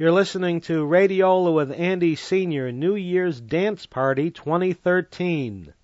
You're listening to Radiola with Andy Sr. New Year's Dance Party 2013.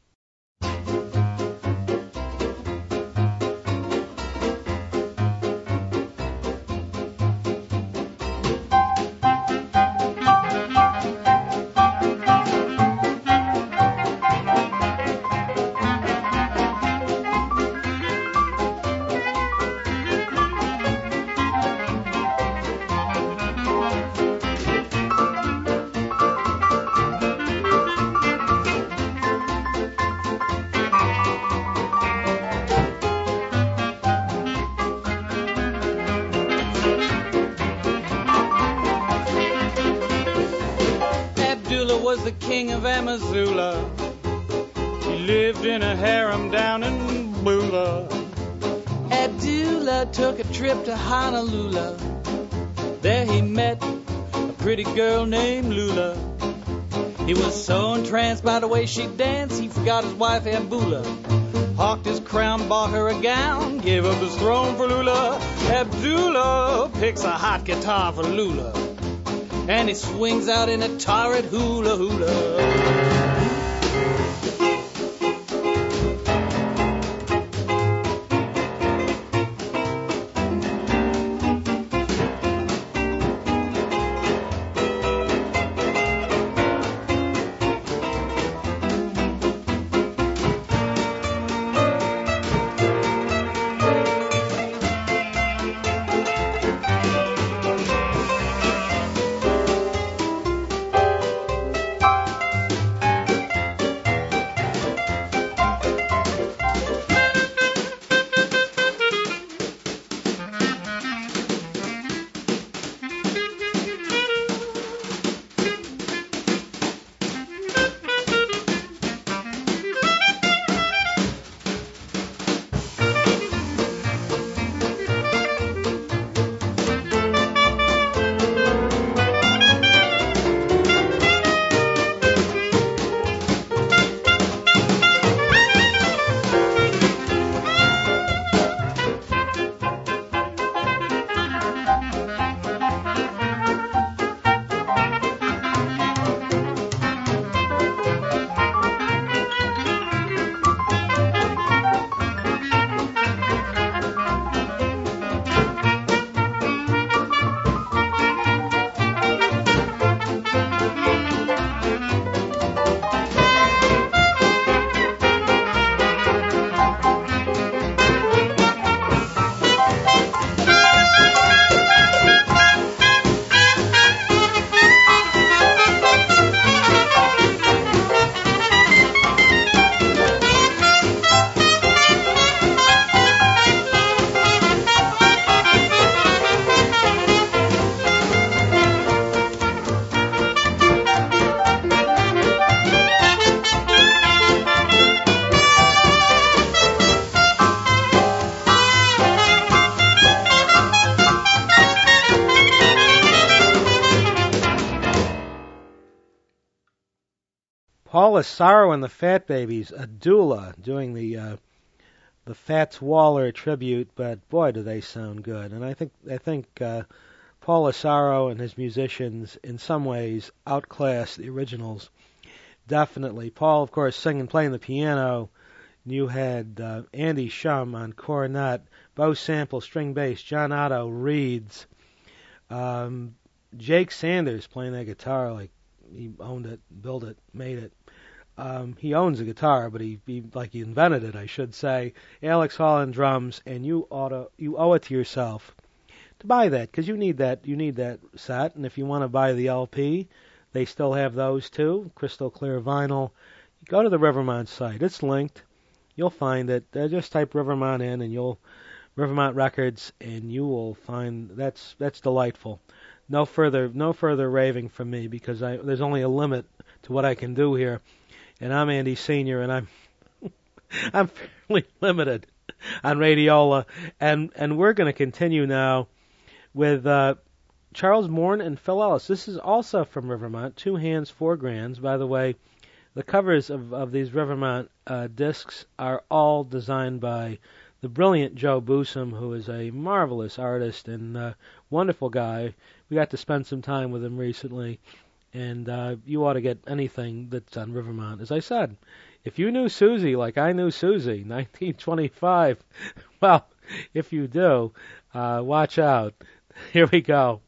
Was the king of Amazula. He lived in a harem down in Bula. Abdullah took a trip to Honolulu. There he met a pretty girl named Lula. He was so entranced by the way she danced, he forgot his wife Abdullah. Hawked his crown, bought her a gown, gave up his throne for Lula. Abdullah picks a hot guitar for Lula, and he swings out in a torrid hula hula. Paul Asaro and the Fat Babies, Abdullah, doing the Fats Waller tribute, but boy, do they sound good. And I think Paul Asaro and his musicians, in some ways, outclass the originals. Definitely. Paul, of course, singing, playing the piano. You had Andy Shum on cornet, Bo Sample, string bass, John Otto, reeds, Jake Sanders playing that guitar like he owned it, built it, made it. He owns a guitar, but he invented it, I should say. Alex Hall on drums, and you owe it to yourself to buy that, because you need that set. And if you want to buy the LP, they still have those too, crystal clear vinyl. You go to the Rivermont site; it's linked. You'll find it. Just type Rivermont in, and Rivermont Records, and you will find that's delightful. No further raving from me, because there's only a limit to what I can do here. And I'm Andy Sr., and I'm fairly limited on Radiola. And we're going to continue now with Charles Morn and Phil Ellis. This is also from Rivermont, 2 Hands, 4 Grands. By the way, the covers of these Rivermont discs are all designed by the brilliant Joe Boosum, who is a marvelous artist and wonderful guy. we got to spend some time with him recently, and you ought to get anything that's on Rivermount. As I said, if you knew Susie like I knew Susie, 1925, well, if you do, watch out. Here we go.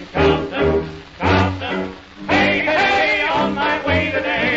in Charleston, Charleston. Hey, hey, on my way today.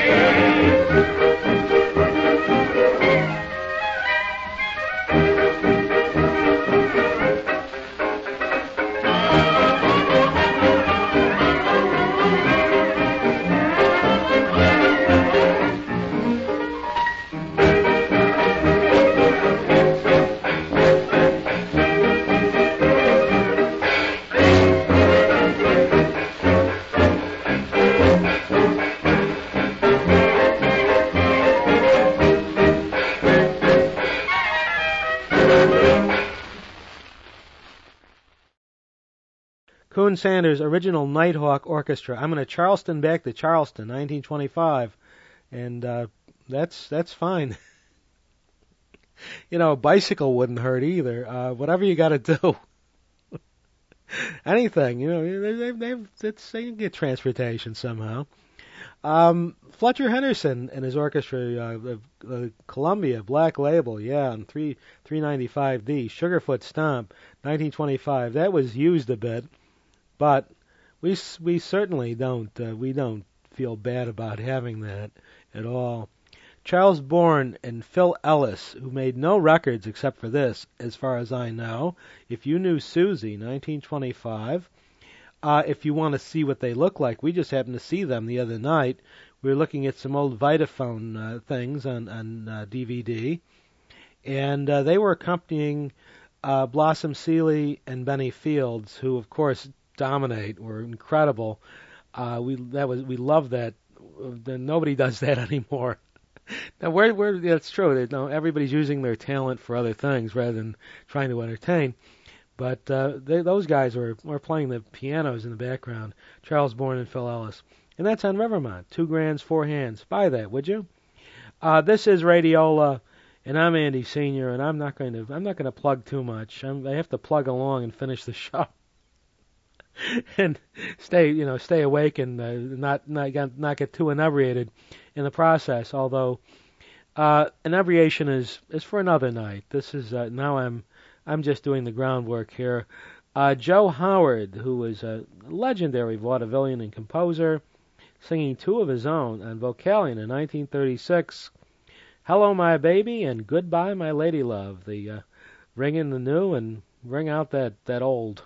Coon Sanders' original Nighthawk Orchestra. I'm going to Charleston back to Charleston, 1925, and that's fine. You know, a bicycle wouldn't hurt either. Whatever you got to do, anything. You know, they can get transportation somehow. Fletcher Henderson and his orchestra, Columbia Black Label, yeah, on 395D, Sugarfoot Stomp, 1925. That was used a bit. But we certainly don't feel bad about having that at all. Charles Bourne and Phil Ellis, who made no records except for this, as far as I know. If You Knew Susie, 1925. If you want to see what they look like, we just happened to see them the other night. We were looking at some old Vitaphone things on DVD, and they were accompanying Blossom Seeley and Benny Fields, who, of course, dominate, were incredible. We love that. Nobody does that anymore. Now, that's true. Everybody's using their talent for other things rather than trying to entertain. But those guys were playing the pianos in the background. Charles Bourne and Phil Ellis, and that's on Rivermont. 2 grands, 4 hands. Buy that, would you? This is Radiola, and I'm Andy Senior, and I'm not going to plug too much. I have to plug along and finish the show. And stay awake and not get too inebriated in the process. Although inebriation is for another night. This is now I'm just doing the groundwork here. Joe Howard, who was a legendary vaudevillian and composer, singing 2 of his own on Vocalion in 1936. Hello, My Baby, and Goodbye, My Lady Love. The ring in the new and ring out that old.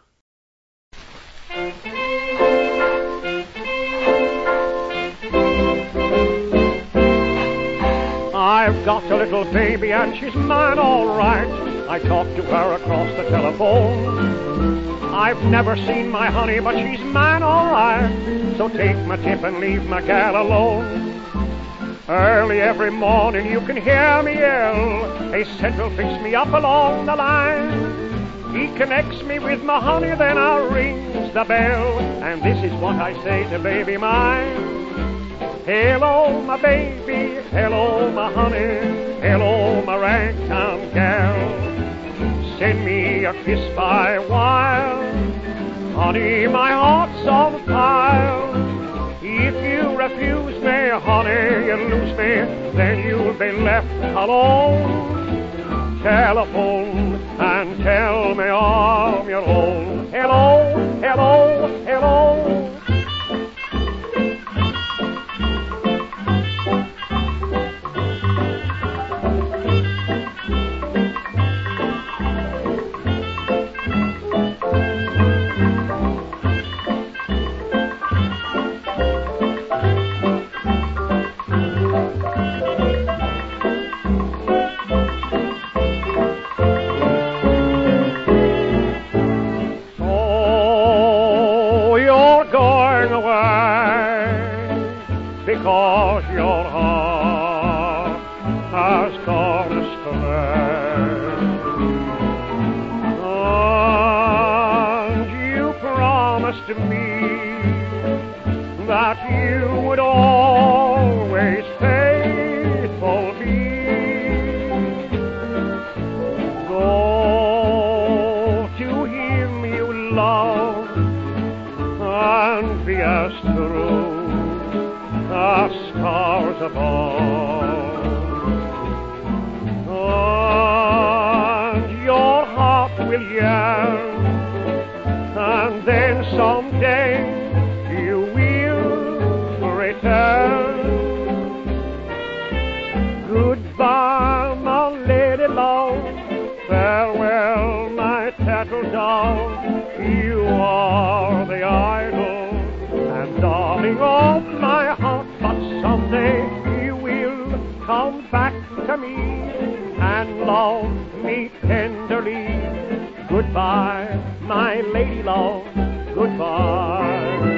I've got a little baby and she's mine all right. I talk to her across the telephone. I've never seen my honey, but she's mine all right. So take my tip and leave my gal alone. Early every morning you can hear me yell. A central picks me up along the line. He connects me with my honey, then I rings the bell. And this is what I say to baby mine. Hello, my baby, hello, my honey, hello, my ragtime gal. Send me a kiss by wire, honey, my heart's on fire. If you refuse me, honey, you lose me, then you'll be left alone. Telephone and tell me I'm your own. Hello, hello, hello. Because your heart has gone astray, and you promised me that you would always faithful be. Go to him you love and be as true the stars above, and your heart will yearn, and then and someday you will return. Goodbye, my lady love. Farewell, my tattered doll. You are the idol and darling of my heart. But someday you will come back to me and love me tenderly. Goodbye, my lady love. Goodbye.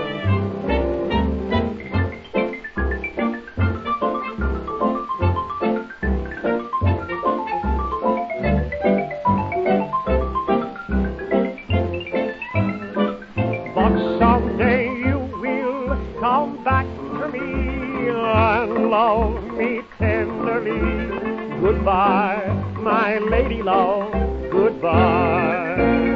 Someday you will come back to me and love me tenderly. Goodbye, my lady love, goodbye.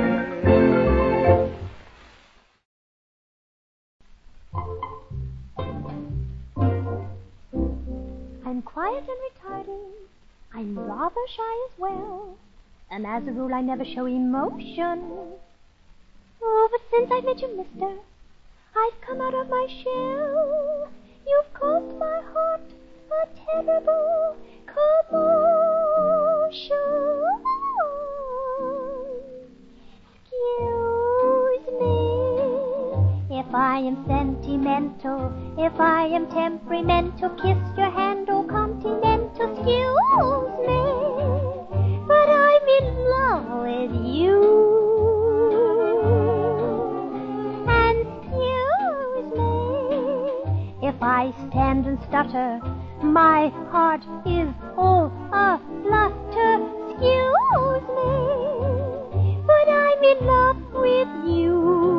I'm quiet and retarded. I'm rather shy as well. And as a rule, I never show emotion. Oh, but since I met you, mister, I've come out of my shell. You've caused my heart a terrible commotion. Excuse me if I am sentimental, if I am temperamental, kiss your hand, oh continental. Excuse me, but I'm in love with you. If I stand and stutter, my heart is all a-flutter. Excuse me, but I'm in love with you.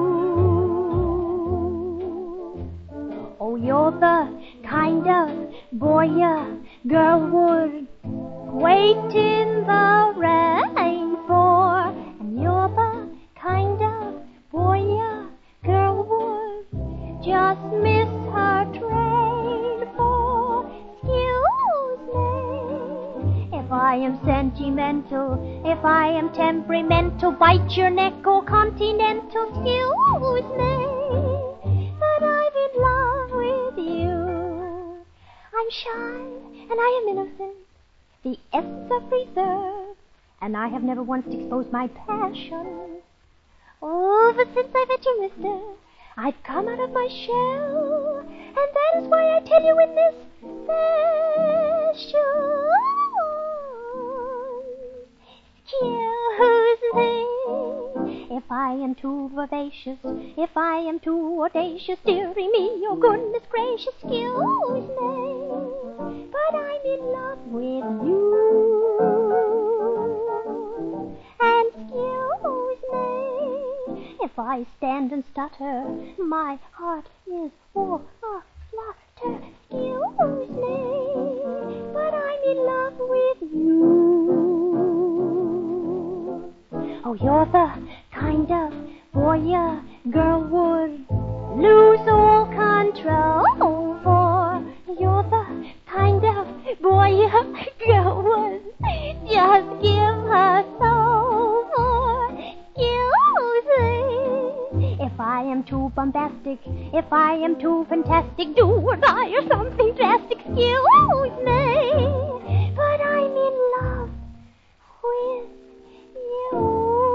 Oh, you're the kind of boy a girl would wait in the rain for. And you're the kind of boy a girl would just miss her train for. Excuse me if I am sentimental, if I am temperamental, bite your neck, oh continental. Excuse me, but I'm in love with you. I'm shy and I am innocent, the essence of reserve, and I have never once exposed my passion. Oh, but since I met you, mister, I've come out of my shell, and that is why I tell you in this session. Excuse me if I am too vivacious, if I am too audacious, dearie me, oh goodness gracious. Excuse me, but I'm in love with you. And excuse me if I stand and stutter, my heart is all a-flutter. Excuse me, but I'm in love with you. Oh, you're the kind of boy a girl would lose all control for. You're the kind of boy a girl would just give her soul for. Excuse me if I am too bombastic, if I am too fantastic, do or die or something drastic. Excuse me, but I'm in love with you.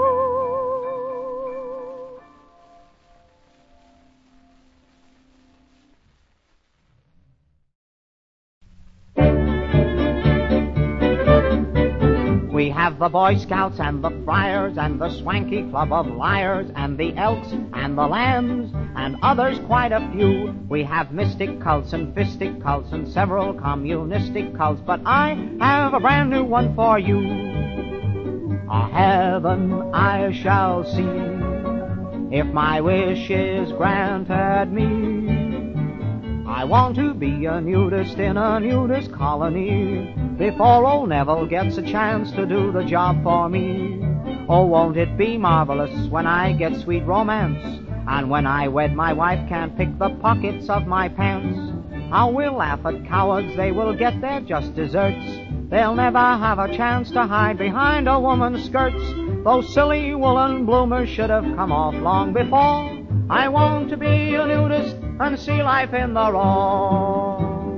We have the Boy Scouts and the Friars and the Swanky Club of Liars and the Elks and the Lambs and others quite a few. We have mystic cults and fistic cults and several communistic cults, but I have a brand new one for you. A heaven I shall see if my wish is granted me. I want to be a nudist in a nudist colony before old Neville gets a chance to do the job for me. Oh, won't it be marvelous when I get sweet romance, and when I wed my wife can't pick the pockets of my pants? How we'll laugh at cowards, they will get their just desserts. They'll never have a chance to hide behind a woman's skirts. Those silly woolen bloomers should have come off long before. I want to be a nudist and see life in the raw.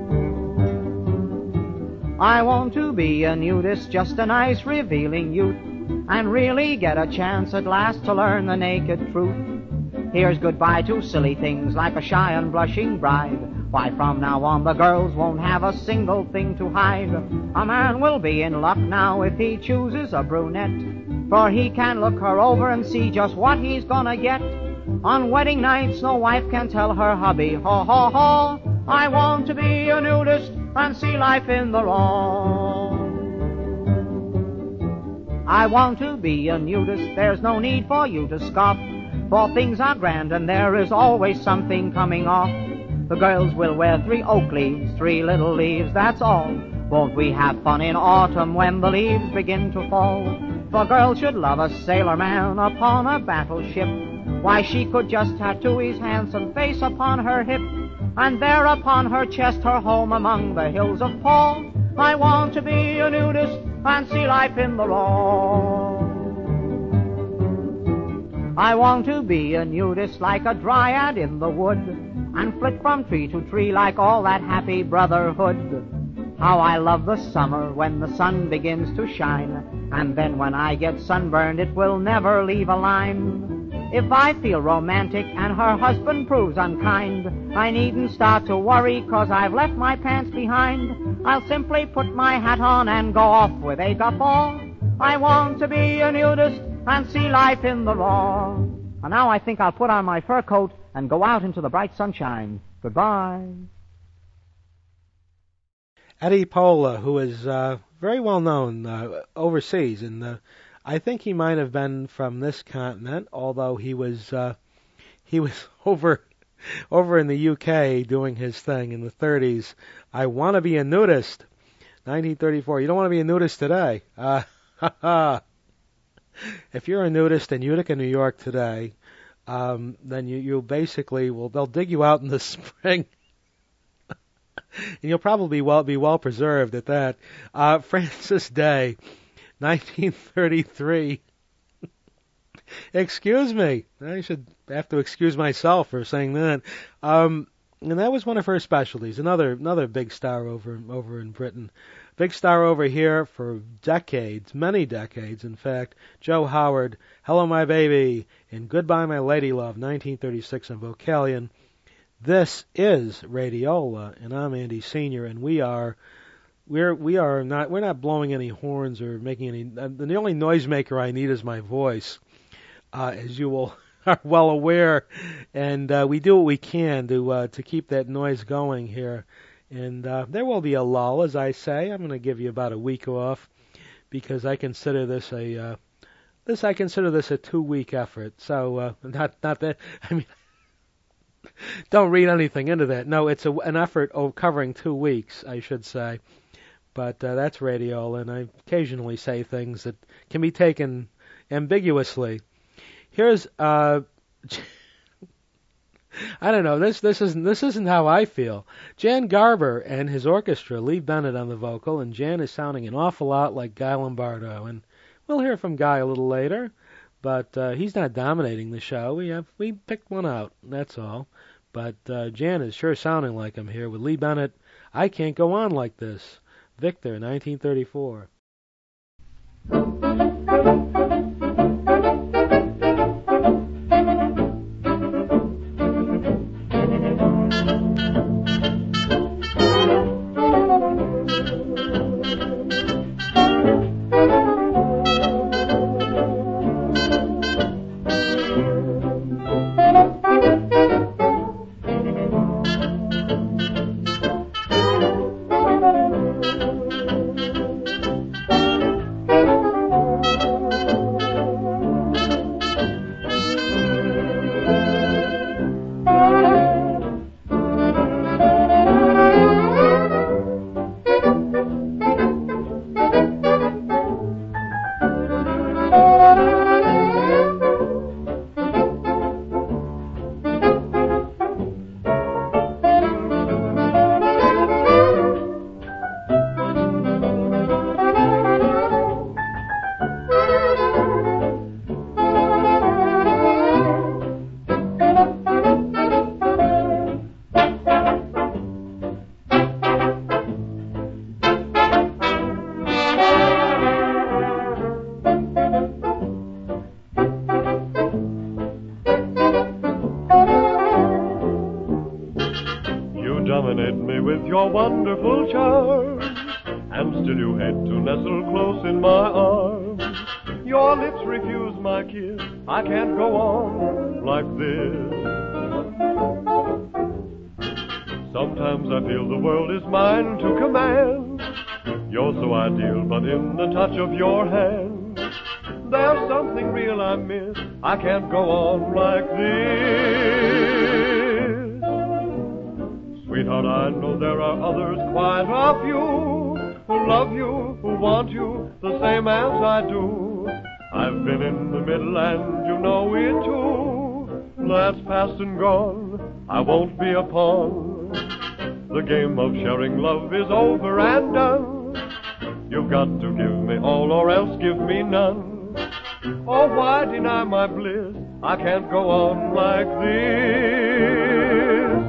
I want to be a nudist, just a nice revealing youth, and really get a chance at last to learn the naked truth. Here's goodbye to silly things like a shy and blushing bride. Why, from now on the girls won't have a single thing to hide. A man will be in luck now if he chooses a brunette, for he can look her over and see just what he's gonna get. On wedding nights no wife can tell her hubby, ho ho ho, I want to be a nudist and see life in the raw. I want to be a nudist, there's no need for you to scoff, for things are grand and there is always something coming off. The girls will wear 3 oak leaves, 3 little leaves, that's all. Won't we have fun in autumn when the leaves begin to fall? For girls should love a sailor man upon a battleship. Why, she could just tattoo his handsome face upon her hip, and there upon her chest her home among the hills of Paul. I want to be a nudist and see life in the raw. I want to be a nudist like a dryad in the wood, and flit from tree to tree like all that happy brotherhood. How I love the summer when the sun begins to shine, and then when I get sunburned it will never leave a line. If I feel romantic and her husband proves unkind, I needn't start to worry 'cause I've left my pants behind. I'll simply put my hat on and go off with a guffaw. I want to be a nudist and see life in the raw. And now I think I'll put on my fur coat and go out into the bright sunshine. Goodbye. Eddie Pola, who is very well known overseas, and I think he might have been from this continent, although he was over in the UK doing his thing in the 30s. I want to be a nudist, 1934. You don't want to be a nudist today. If you're a nudist in Utica, New York today, then you basically they'll dig you out in the spring. And you'll probably be well preserved at that. Francis Day, 1933. Excuse me. I should have to excuse myself for saying that. And that was one of her specialties. Another big star over in Britain. Big star over here for decades, many decades, in fact. Joe Howard, Hello My Baby, and Goodbye My Lady Love, 1936 in Vocalion. This is Radiola, and I'm Andy Senior, and we're not blowing any horns or making any. The only noisemaker I need is my voice, as you are well aware, and we do what we can to keep that noise going here. And there will be a lull, as I say. I'm going to give you about a week off because I consider this a 2-week effort. So not that I mean. Don't read anything into that. No, it's an effort covering 2 weeks, I should say. But that's Radiola, and I occasionally say things that can be taken ambiguously. Here's I don't know. This isn't how I feel. Jan Garber and his orchestra, Lee Bennett on the vocal, and Jan is sounding an awful lot like Guy Lombardo, and we'll hear from Guy a little later. But he's not dominating the show. We picked one out, that's all. But Jan is sure sounding like him here with Lee Bennett. I Can't Go On Like This. Victor, 1934. serenade me with your wonderful charms, and still you hate to nestle close in my arms. Your lips refuse my kiss, I can't go on like this. Sometimes I feel the world is mine to command. You're so ideal, but in the touch of your hand, there's something real I miss, I can't go on like this. Sweetheart, I know there are others, quite a few, who love you, who want you, the same as I do. I've been in the middle and you know it too. That's past and gone, I won't be a pawn. The game of sharing love is over and done. You've got to give me all or else give me none. Oh, why deny my bliss? I can't go on like this.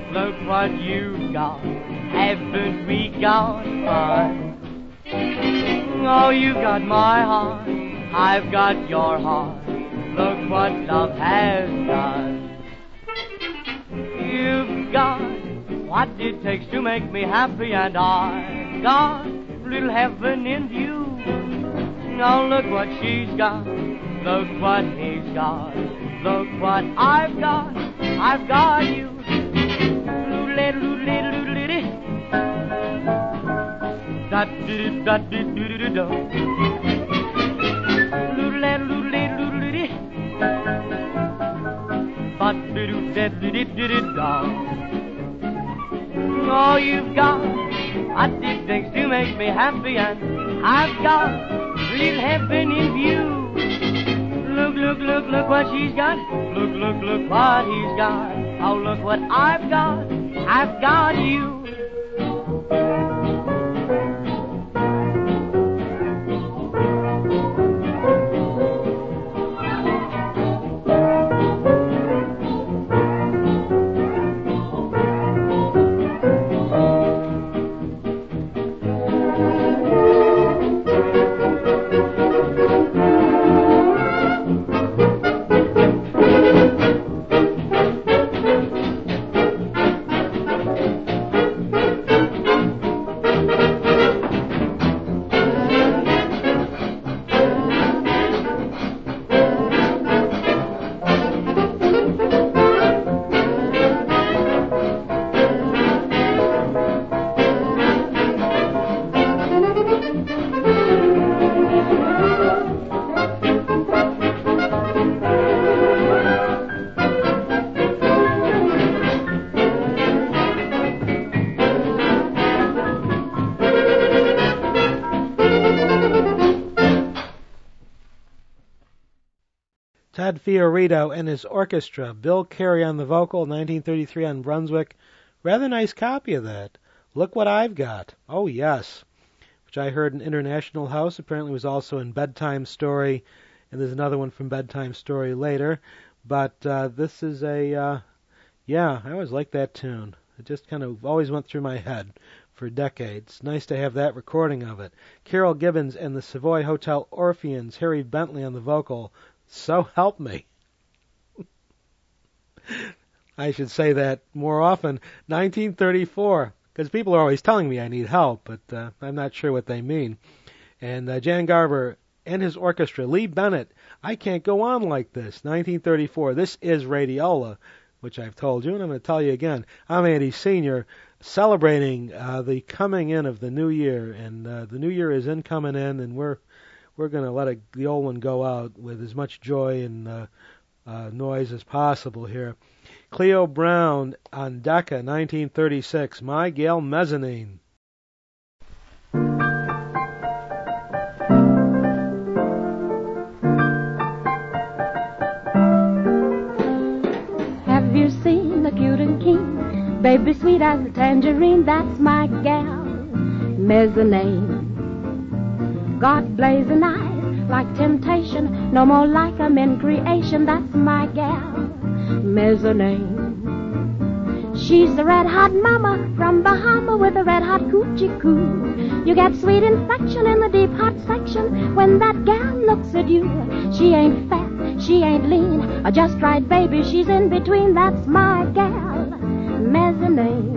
Look what you've got. Haven't we got fun? Oh, you've got my heart. I've got your heart. Look what love has done. You've got what it takes to make me happy, and I got little heaven in view. Now look what she's got. Look what he's got. Look what I've got. I've got you. Oh, you've got what it takes to make me happy, and I've got real heaven in view. Look, look, look, look what she's got. Look, look, look what he's got. Oh, look what I've got. I've got you. Ted Fiorito and his orchestra, Bill Carey on the vocal, 1933 on Brunswick. Rather nice copy of that. Look What I've Got. Oh, yes. Which I heard in International House. Apparently was also in Bedtime Story. And there's another one from Bedtime Story later. But this is I always liked that tune. It just kind of always went through my head for decades. Nice to have that recording of it. Carol Gibbons and the Savoy Hotel Orpheans, Harry Bentley on the vocal. So help me. I should say that more often. 1934, because people are always telling me I need help, but I'm not sure what they mean. And Jan Garber and his orchestra, Lee Bennett, I Can't Go On Like This, 1934. This is Radiola, which I've told you, and I'm going to tell you again. I'm Andy Sr., celebrating the coming in of the new year, and the new year is coming in, and we're going to let the old one go out with as much joy and noise as possible here. Cleo Brown on Decca, 1936, My Gail Mezzanine. Have you seen the cute and keen, baby sweet as a tangerine? That's my gal, Mezzanine. God blazing eyes like temptation, no more like 'em in creation. That's my gal, Mezzanine. She's the red-hot mama from Bahama with a red-hot coochie coo. You get sweet infection in the deep hot section when that gal looks at you. She ain't fat, she ain't lean, or just right, baby, she's in between. That's my gal, Mezzanine.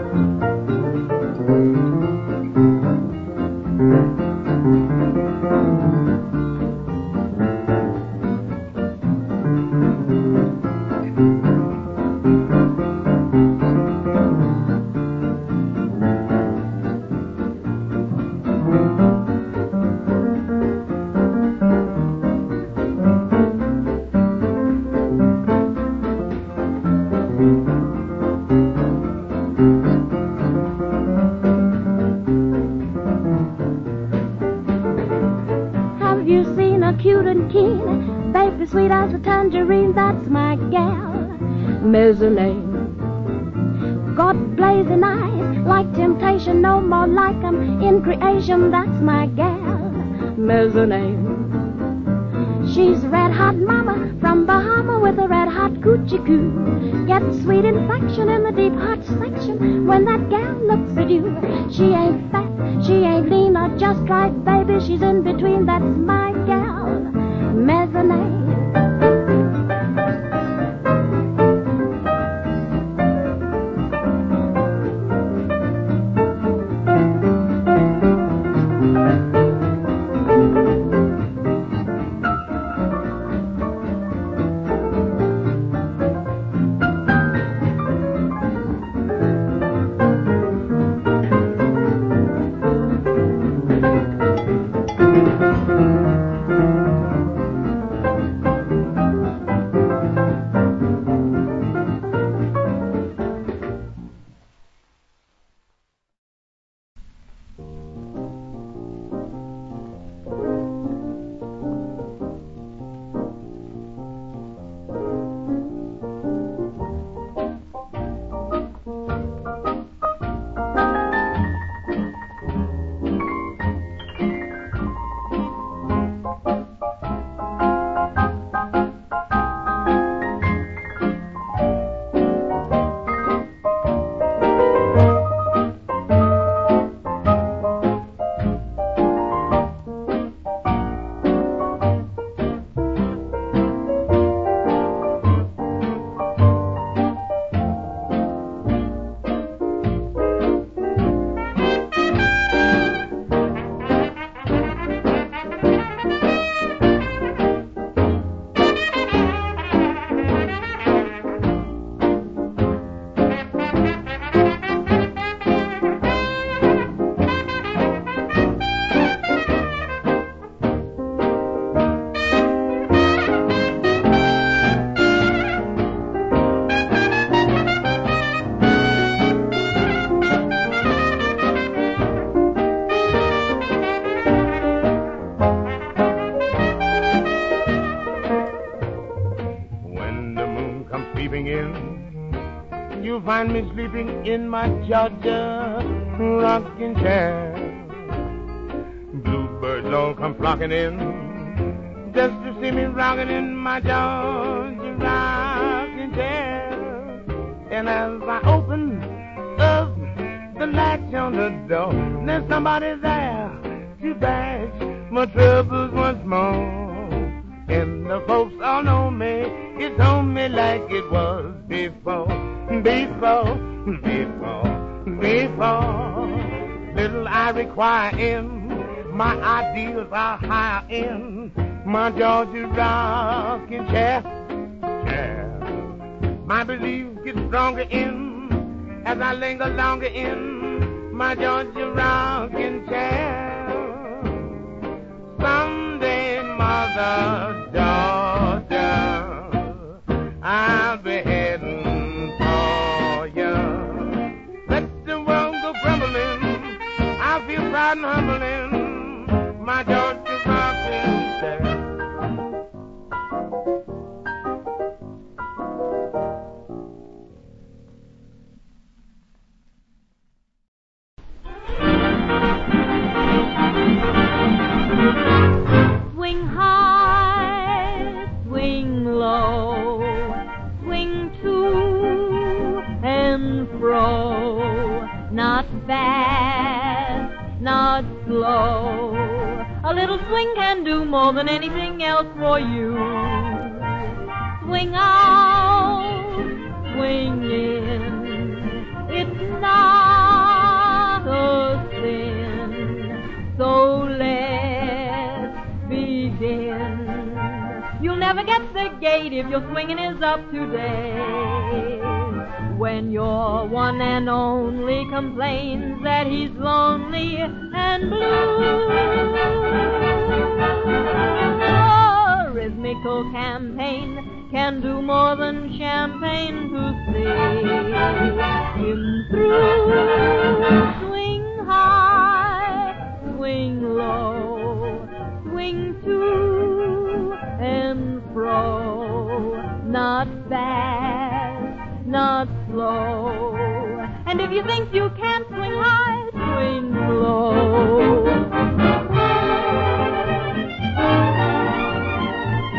Sweet as a tangerine, that's my gal, Mezzanine. God blazing eyes like temptation, no more like 'em in creation. That's my gal, Mezzanine. She's red hot mama from Bahama with a red hot coochie coo. Get sweet infection in the deep hot section when that gal looks at you. She ain't fat, she ain't lean or just right, baby. She's in between, that's my gal, Mezzanine. Find me sleeping in my Georgia rocking chair. Bluebirds all come flocking in just to see me rocking in my Georgia rocking chair. And as I open up the latch on the door, there's somebody there to bash my troubles once more. And the folks all know me, it's on me like it was before. Little I require in my ideals are higher in my Georgia rocking chair. My belief gets stronger in as I linger longer in my Georgia rocking chair. Someday, Mother Georgia, I'll be heading. Proud and humbling my Georgia rocking chair. Swing high, swing low, swing to and fro, not fast, not slow. A little swing can do more than anything else for you. Swing out, swing in, it's not a sin. So let's begin. You'll never get the gate if your swinging is up today. When your one and only complains that he's lonely and blue, a rhythmical campaign can do more than champagne to see him through. Swing high, swing low, swing to and fro, not fast, not slow. And if you think you can't swing high, swing low.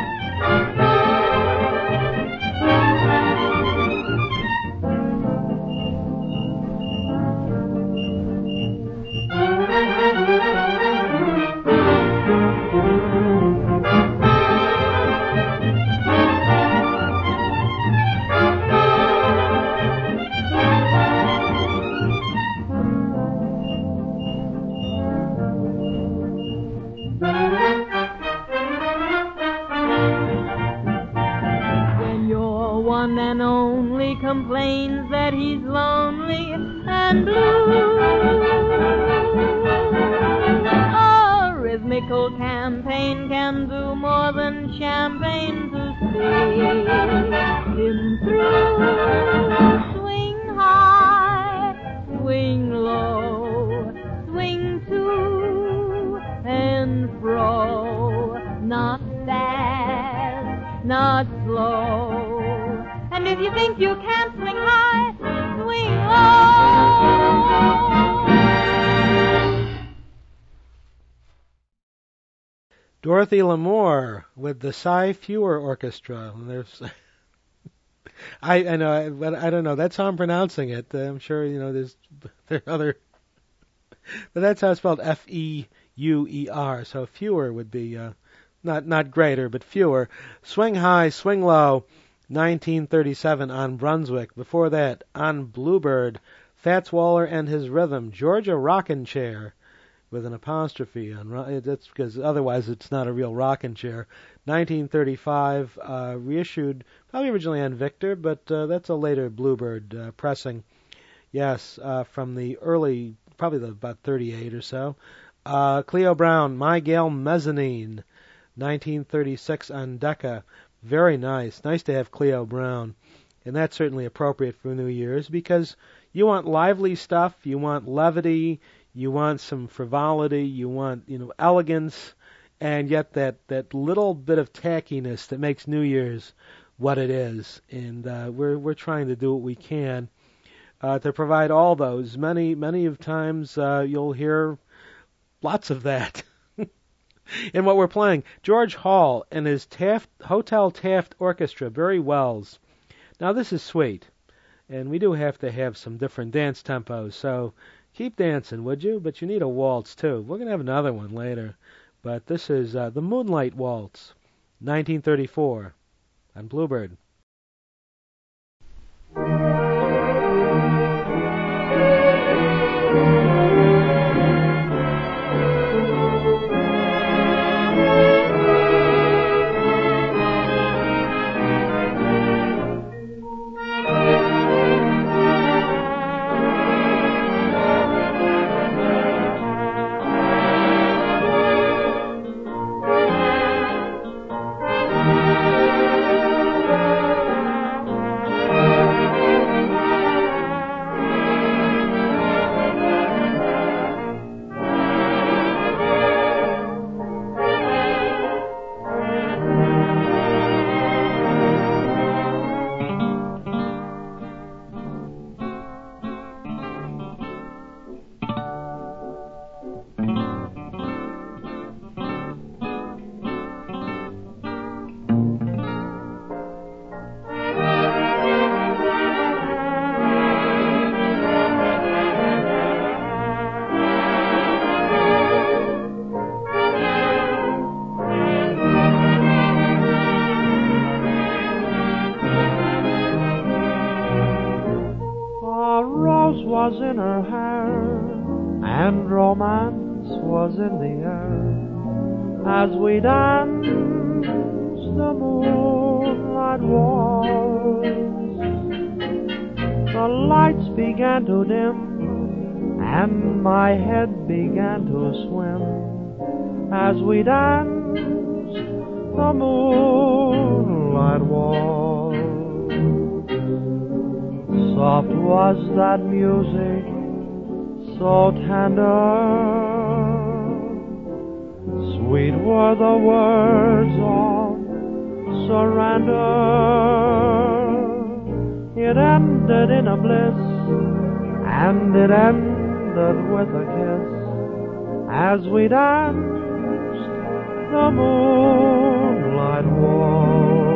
complains that he's lonely and blue. A rhythmical campaign can do more than champagne to see him through. Swing high, swing low, swing to and fro, not fast, not slow. And if you think you can't swing high, swing low. Dorothy Lamour with the Cy Feuer Orchestra. And there's, I know, but I don't know. That's how I'm pronouncing it. I'm sure there are other, but that's how it's spelled, F-E-U-E-R. So Feuer would be not greater, but fewer. Swing High, Swing Low. 1937 on Brunswick. Before that, on Bluebird, Fats Waller and his Rhythm, Georgia Rockin' Chair, with an apostrophe on. That's because otherwise it's not a real rockin' chair. 1935, reissued probably originally on Victor, but that's a later Bluebird pressing. Yes, from the early, probably about 38 or so. Cleo Brown, My Gal Mezzanine, 1936 on Decca. Very nice. Nice to have Cleo Brown. And that's certainly appropriate for New Year's because you want lively stuff, you want levity, you want some frivolity, you want, elegance, and yet that little bit of tackiness that makes New Year's what it is. And we're trying to do what we can to provide all those. Many of times you'll hear lots of that. And what we're playing, George Hall and his Hotel Taft Orchestra, Barry Wells. Now this is sweet, and we do have to have some different dance tempos, so keep dancing, would you? But you need a waltz, too. We're going to have another one later, but this is the Moonlight Waltz, 1934, on Bluebird. Was in her hair, and romance was in the air. As we danced the moonlight waltz, the lights began to dim, and my head began to swim. As we danced the moonlight waltz, soft was that music, so tender. Sweet were the words of surrender. It ended in a bliss, and it ended with a kiss. As we danced the moonlight waltz.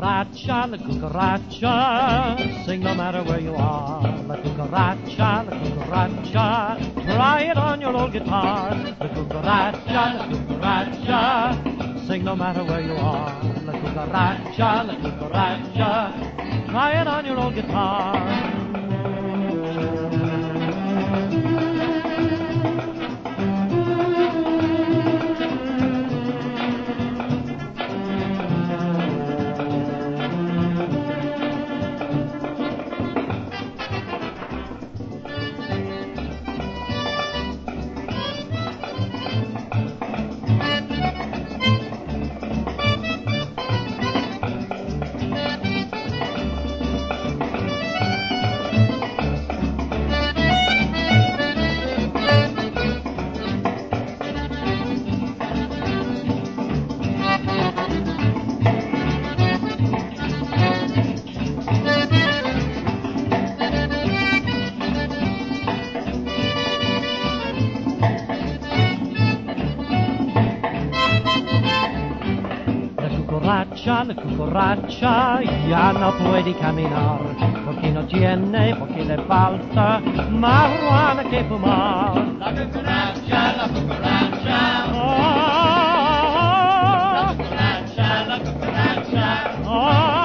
cucaracha, la cucaracha, sing no matter where you are. La cucaracha, try it on your old guitar. La cucaracha, sing no matter where you are. La cucaracha, try it on your old guitar. La cucaracha ya no puede caminar, porque no tiene, porque le falta marihuana que fumar. La cucaracha, la cucaracha, la cucaracha, la cucaracha,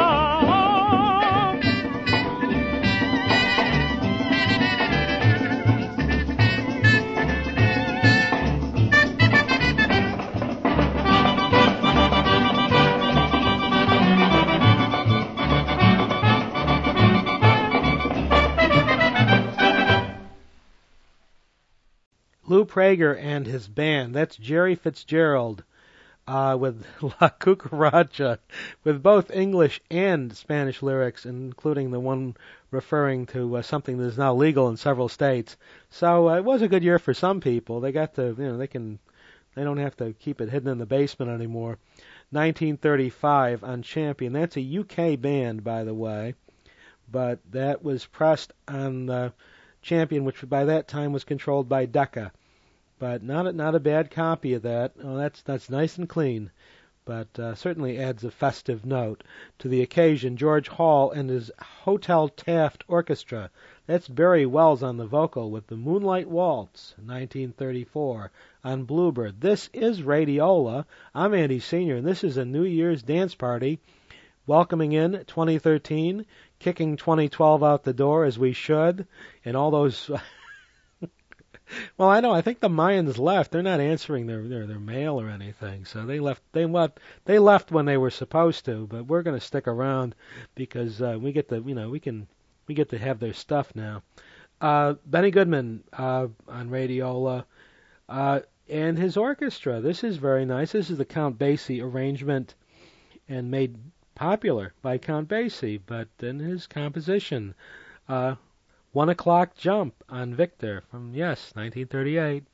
Lou Prager and his band. That's Jerry Fitzgerald with La Cucaracha, with both English and Spanish lyrics, including the one referring to something that is now legal in several states. So it was a good year for some people. They got to, they don't have to keep it hidden in the basement anymore. 1935 on Champion. That's a UK band, by the way, but that was pressed on Champion, which by that time was controlled by Decca. But not a bad copy of that. Oh, that's nice and clean, but certainly adds a festive note to the occasion. George Hall and his Hotel Taft Orchestra. That's Barry Wells on the vocal with the Moonlight Waltz, 1934, on Bluebird. This is Radiola. I'm Andy Sr., and this is a New Year's dance party, welcoming in 2013, kicking 2012 out the door as we should, and all those... Well, I know. I think the Mayans left. They're not answering their mail or anything. So they left. They left when they were supposed to. But we're going to stick around because we get to we get to have their stuff now. Benny Goodman on Radiola and his orchestra. This is very nice. This is the Count Basie arrangement and made popular by Count Basie, but in his composition. 1 O'Clock Jump on Victor from, 1938.